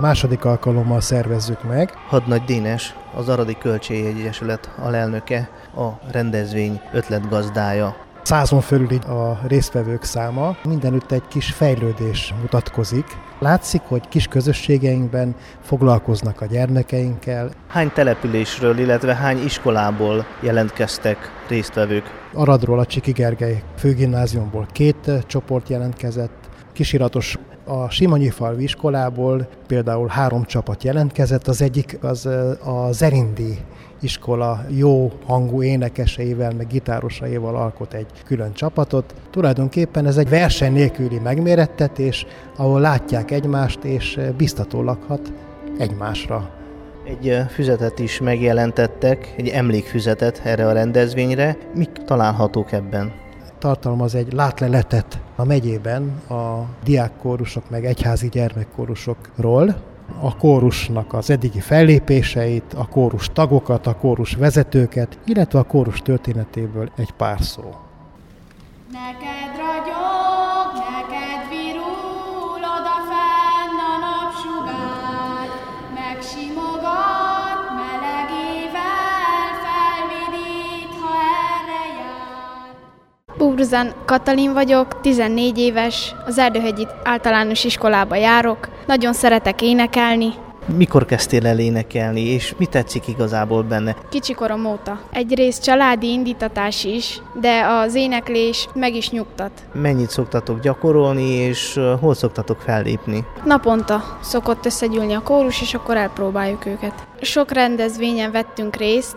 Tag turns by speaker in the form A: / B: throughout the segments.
A: második alkalommal szervezzük meg.
B: Hadnagy Dénes, az Aradi Költségjegy Egyesület alelnöke, a rendezvény ötletgazdája.
A: 100-on fölül a résztvevők száma, mindenütt egy kis fejlődés mutatkozik. Látszik, hogy kis közösségeinkben foglalkoznak a gyermekeinkkel.
B: Hány településről, illetve hány iskolából jelentkeztek résztvevők?
A: Aradról, a Csiki Gergely főgimnáziumból 2 csoport jelentkezett, Kisiratos a Simonyifalvi iskolából például 3 csapat jelentkezett, az egyik az a Zerindi iskola jó hangú énekeseivel, meg gitárosaival alkot egy külön csapatot. Tulajdonképpen ez egy verseny nélküli megmérettetés, ahol látják egymást, és biztatólag hat egymásra.
B: Egy füzetet is megjelentettek, egy emlékfüzetet erre a rendezvényre. Mik találhatók ebben?
A: Tartalmaz egy látleletet a megyében a diákkórusok meg egyházi gyermekkórusokról, a kórusnak az eddigi fellépéseit, a kórus tagokat, a kórus vezetőket, illetve a kórus történetéből egy pár szó.
C: Neked ragyog, neked virul odafenn a napsugár, megsimogat melegével, felvidít, ha erre jár.
D: Búbruzán Katalin vagyok, 14 éves, az Erdőhegyi általános iskolába járok, nagyon szeretek énekelni.
B: Mikor kezdtél el énekelni, és mi tetszik igazából benne?
D: Kicsikorom óta. Egyrészt családi indítatás is, de az éneklés meg is nyugtat.
B: Mennyit szoktatok gyakorolni, és hol szoktatok fellépni?
D: Naponta szokott összegyűlni a kórus, és akkor elpróbáljuk őket. Sok rendezvényen vettünk részt.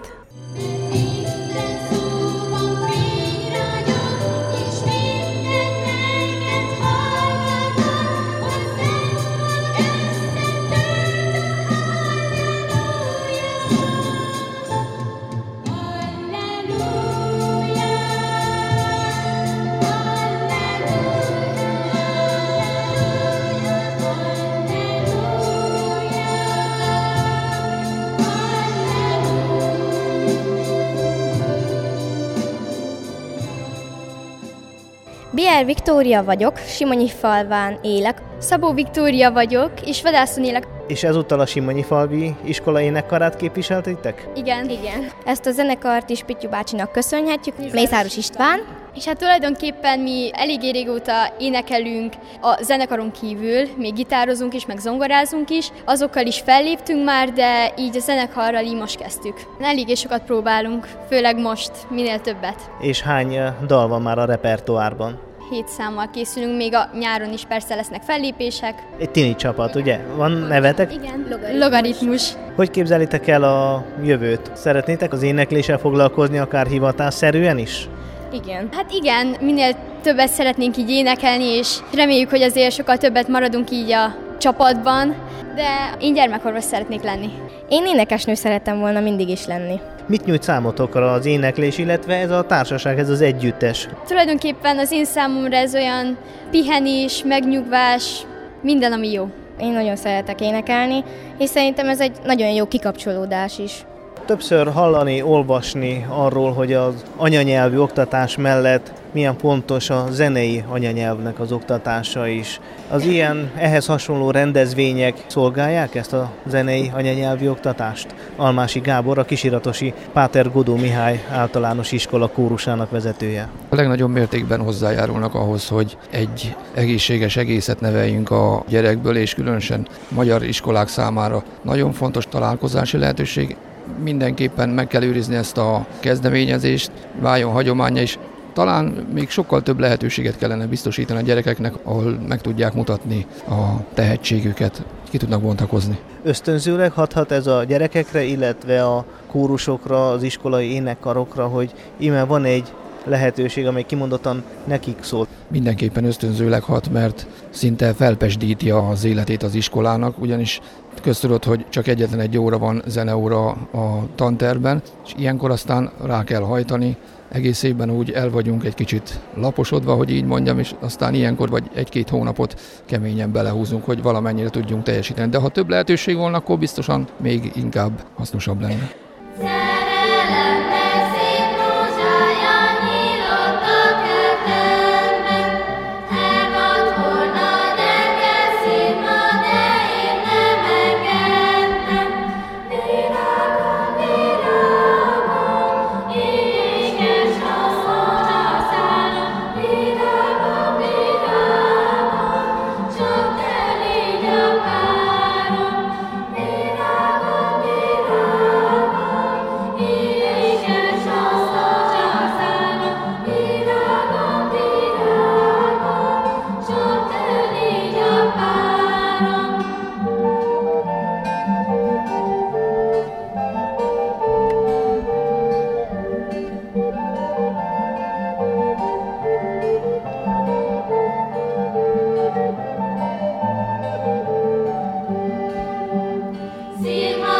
E: Bier Viktória vagyok, Simonyifalván élek.
F: Szabó Viktória vagyok, és Vadászon élek.
B: És ezúttal a Simonyifalvi iskola énekkarát képviseltétek?
F: Igen.
E: Ezt a zenekart is Pityu bácsinak köszönhetjük, Mészáros István.
F: És hát tulajdonképpen mi eléggé régóta énekelünk a zenekaron kívül, még gitározunk is, meg zongorázunk is. Azokkal is felléptünk már, de így a zenekarral így most kezdtük. Eléggé sokat próbálunk, főleg most, minél többet.
B: És hány dal van már a repertoárban?
F: 7 számmal készülünk, még a nyáron is persze lesznek fellépések.
B: Egy tini csapat, ugye? Van nevetek?
F: Igen, logaritmus.
B: Hogy képzelitek el a jövőt? Szeretnétek az énekléssel foglalkozni akár hivatásszerűen is?
F: Igen. Hát igen, minél többet szeretnénk így énekelni, és reméljük, hogy azért sokkal többet maradunk így a csapatban, de én gyermekorvos szeretnék lenni.
E: Én énekesnő szerettem volna mindig is lenni.
B: Mit nyújt számotokra az éneklés, illetve ez a társaság, ez az együttes?
F: Tulajdonképpen az én számomra ez olyan pihenés, megnyugvás, minden, ami jó.
E: Én nagyon szeretek énekelni, és szerintem ez egy nagyon jó kikapcsolódás is.
B: Többször hallani, olvasni arról, hogy az anyanyelvű oktatás mellett milyen fontos a zenei anyanyelvnek az oktatása is. Az ilyen, ehhez hasonló rendezvények szolgálják ezt a zenei anyanyelvű oktatást? Almási Gábor, a Kisiratosi Páter Godó Mihály általános iskola kórusának vezetője.
G: A legnagyobb mértékben hozzájárulnak ahhoz, hogy egy egészséges egészet neveljünk a gyerekből, és különösen magyar iskolák számára nagyon fontos találkozási lehetőség. Mindenképpen meg kell őrizni ezt a kezdeményezést, váljon hagyománya is. Talán még sokkal több lehetőséget kellene biztosítani a gyerekeknek, ahol meg tudják mutatni a tehetségüket, ki tudnak bontakozni.
B: Ösztönzőleg hathat ez a gyerekekre, illetve a kórusokra, az iskolai énekkarokra, hogy íme van egy lehetőség, amely kimondottan nekik szól.
G: Mindenképpen ösztönzőleg hat, mert szinte felpesdíti az életét az iskolának, ugyanis köztudott, hogy csak egyetlen egy óra van zeneóra a tantervben, és ilyenkor aztán rá kell hajtani. Egész évben úgy el vagyunk egy kicsit laposodva, hogy így mondjam, és aztán ilyenkor vagy 1-2 hónapot keményen belehúzunk, hogy valamennyire tudjunk teljesíteni. De ha több lehetőség volna, akkor biztosan még inkább hasznosabb lenne.
C: Imádkozunk!